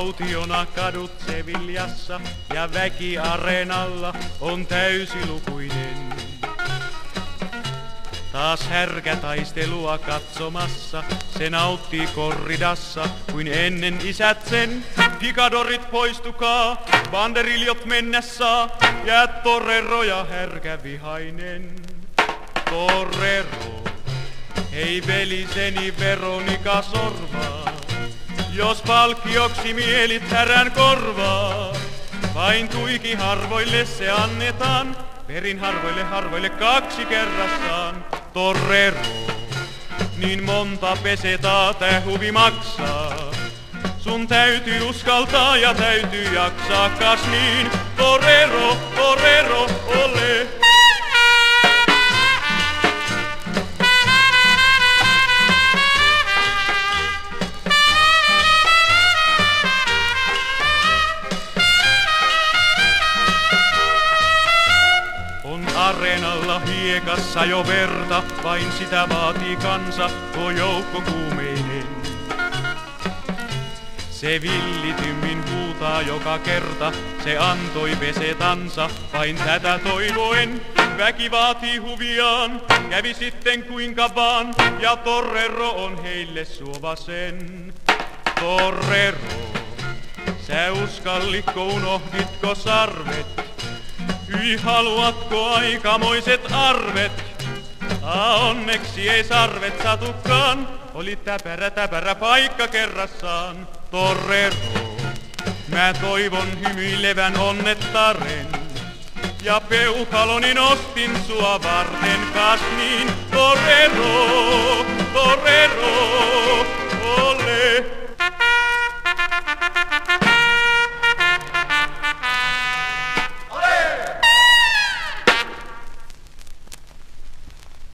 Autiona kadut Sevillassa ja väki areenalla on täysilukuinen. Taas härkä taistelua katsomassa, se nauttii korridassa kuin ennen isät sen. Pikadorit poistukaa, banderiljot mennä saa, jää Torero ja härkä vihainen. Torero, hei veliseni Veronika sorvaa, jos palkkioksi mielit härän korvaa. Vain tuiki harvoille se annetaan, perin harvoille 2 kerrassaan. Torero, niin monta pesetaa tää huvi maksaa. Sun täytyy uskaltaa ja täytyy jaksaa, kas niin. Torero, torero, ole. Areenalla hiekassa jo verta, vain sitä vaatii kansa, tuo joukko kuumeinen. Se villitymmin huutaa joka kerta, se antoi pesetansa, vain tätä toivoen. Väki vaatii huviaan, kävi sitten kuinka vaan, ja Torero on heille suova sen. Torero, sä uskallikko unohditko sarvet? Hyi, haluatko aikamoiset arvet? Onneksi ei sarvet satukaan, oli täpärä paikka kerrassaan. Torero, mä toivon hymyilevän onnettaren, ja peukaloni nostin sua varten, kas niin. Torero,